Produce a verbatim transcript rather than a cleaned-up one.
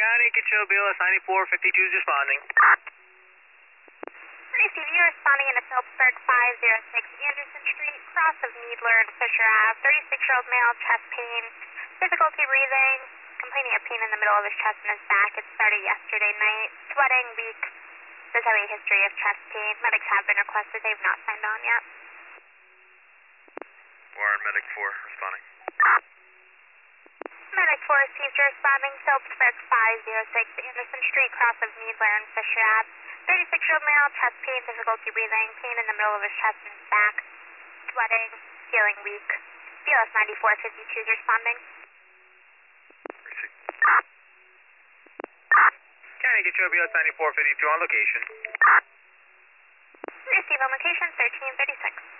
County, get your B L S ninety-four fifty-two is responding. Receive you responding in a Phillipsburg five oh six Anderson Street, cross of Needler and Fisher Ave. thirty-six-year-old male, chest pain, difficulty breathing, complaining of pain in the middle of his chest and his back. It started yesterday night. Sweating, weak. Does have a history of chest pain. Medics have been requested. They have not signed on yet. Warren, Medic four, responding. Medic four received your responding. Phillipsburg five oh six Anderson Street, cross of Needler and Fisher Ave. thirty-six-year-old male, chest pain, difficulty breathing, pain in the middle of his chest and his back. Sweating, feeling weak. B L S ninety-four fifty-two is responding. Receive. County, get your B L S ninety-four fifty-two on location. Receive on location thirteen thirty-six.